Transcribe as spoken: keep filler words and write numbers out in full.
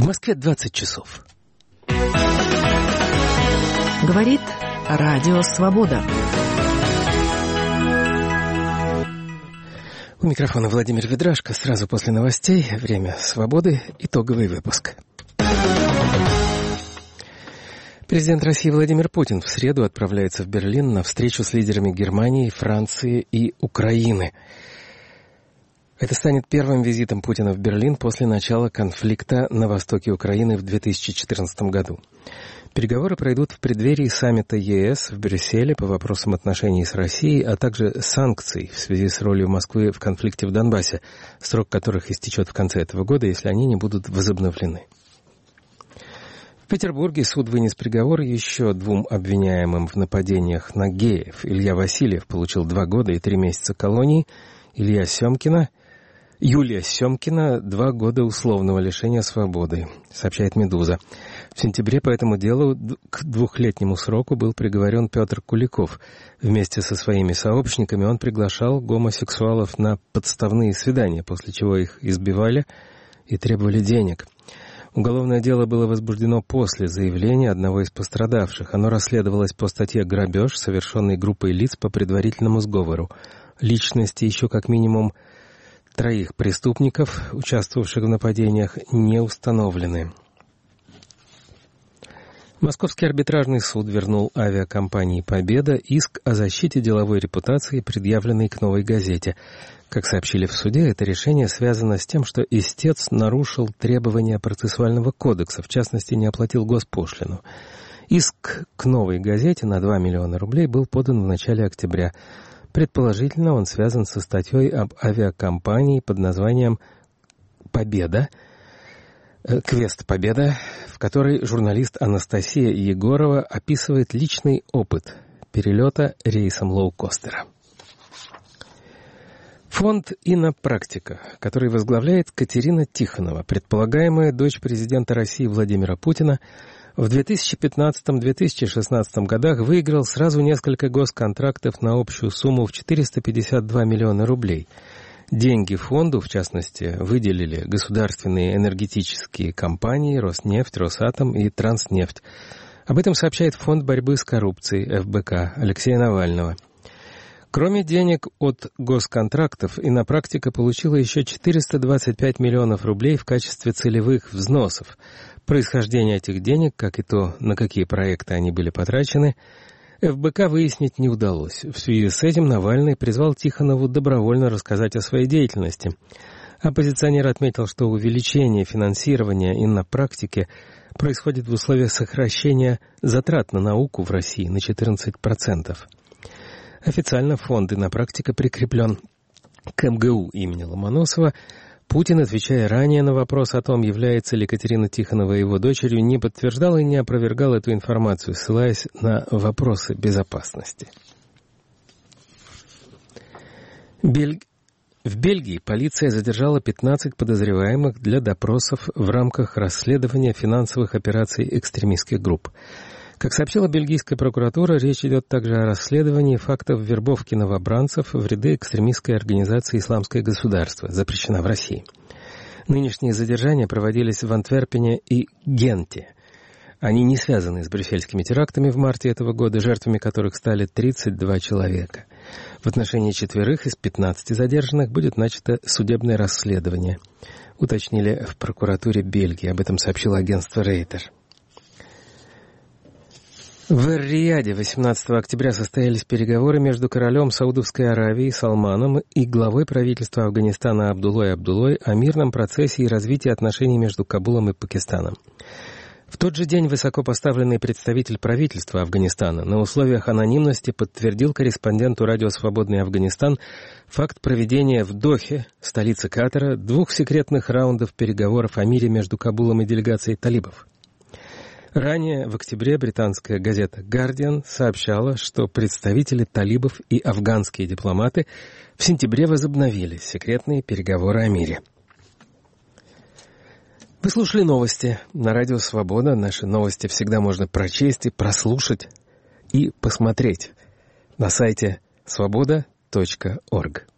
Москве двадцать часов. Говорит Радио Свобода. У микрофона Владимир Ведрашко. Сразу после новостей «Время свободы». Итоговый выпуск. Президент России Владимир Путин в среду отправляется в Берлин на встречу с лидерами Германии, Франции и Украины. Это станет первым визитом Путина в Берлин после начала конфликта на востоке Украины в две тысячи четырнадцатом году. Переговоры пройдут в преддверии саммита ЕС в Брюсселе по вопросам отношений с Россией, а также санкций в связи с ролью Москвы в конфликте в Донбассе, срок которых истечет в конце этого года, если они не будут возобновлены. В Петербурге суд вынес приговор еще двум обвиняемым в нападениях на геев. Илья Васильев получил два года и три месяца колонии, Илья Семкина, Юлия Семкина два года условного лишения свободы, сообщает «Медуза». В сентябре по этому делу к двухлетнему сроку был приговорен Петр Куликов. Вместе со своими сообщниками он приглашал гомосексуалов на подставные свидания, после чего их избивали и требовали денег. Уголовное дело было возбуждено после заявления одного из пострадавших. Оно расследовалось по статье «Грабеж», совершенной группой лиц по предварительному сговору. Личности еще как минимум троих преступников, участвовавших в нападениях, не установлены. Московский арбитражный суд вернул авиакомпании «Победа» иск о защите деловой репутации, предъявленный к «Новой газете». Как сообщили в суде, это решение связано с тем, что истец нарушил требования процессуального кодекса, в частности, не оплатил госпошлину. Иск к «Новой газете» на два миллиона рублей был подан в начале октября. Предположительно, он связан со статьей об авиакомпании под названием «Победа», «Квест Победа», в которой журналист Анастасия Егорова описывает личный опыт перелета рейсом лоукостера. Фонд «Иннопрактика», который возглавляет Катерина Тихонова, предполагаемая дочь президента России Владимира Путина, в две тысячи пятнадцатом — две тысячи шестнадцатом годах выиграл сразу несколько госконтрактов на общую сумму в четыреста пятьдесят два миллиона рублей. Деньги фонду, в частности, выделили государственные энергетические компании «Роснефть», «Росатом» и «Транснефть». Об этом сообщает Фонд борьбы с коррупцией эф бэ ка Алексея Навального. Кроме денег от госконтрактов, «Иннопрактика» получила еще четыреста двадцать пять миллионов рублей в качестве целевых взносов. Происхождение этих денег, как и то, на какие проекты они были потрачены, эф бэ ка выяснить не удалось. В связи с этим Навальный призвал Тихонову добровольно рассказать о своей деятельности. Оппозиционер отметил, что увеличение финансирования «Иннопрактики» происходит в условиях сокращения затрат на науку в России на четырнадцать процентов. Официально фонд «Иннопрактика» прикреплен к эм гэ у имени Ломоносова. Путин, отвечая ранее на вопрос о том, является ли Катерина Тихонова его дочерью, не подтверждал и не опровергал эту информацию, ссылаясь на вопросы безопасности. Бель... В Бельгии полиция задержала пятнадцать подозреваемых для допросов в рамках расследования финансовых операций экстремистских групп. Как сообщила бельгийская прокуратура, речь идет также о расследовании фактов вербовки новобранцев в ряды экстремистской организации «Исламское государство», запрещена в России. Нынешние задержания проводились в Антверпене и Генте. Они не связаны с брюссельскими терактами в марте этого года, жертвами которых стали тридцать два человека. В отношении четверых из пятнадцати задержанных будет начато судебное расследование, уточнили в прокуратуре Бельгии. Об этом сообщило агентство Рейтер. В Эр-Рияде восемнадцатого октября состоялись переговоры между королем Саудовской Аравии Салманом и главой правительства Афганистана Абдуллой Абдуллой о мирном процессе и развитии отношений между Кабулом и Пакистаном. В тот же день высокопоставленный представитель правительства Афганистана на условиях анонимности подтвердил корреспонденту радио «Свободный Афганистан» факт проведения в Дохе, столице Катара, двух секретных раундов переговоров о мире между Кабулом и делегацией талибов. Ранее, в октябре, британская газета «Гардиан» сообщала, что представители талибов и афганские дипломаты в сентябре возобновили секретные переговоры о мире. Вы слушали новости на радио «Свобода». Наши новости всегда можно прочесть и прослушать и посмотреть на сайте свобода точка орг.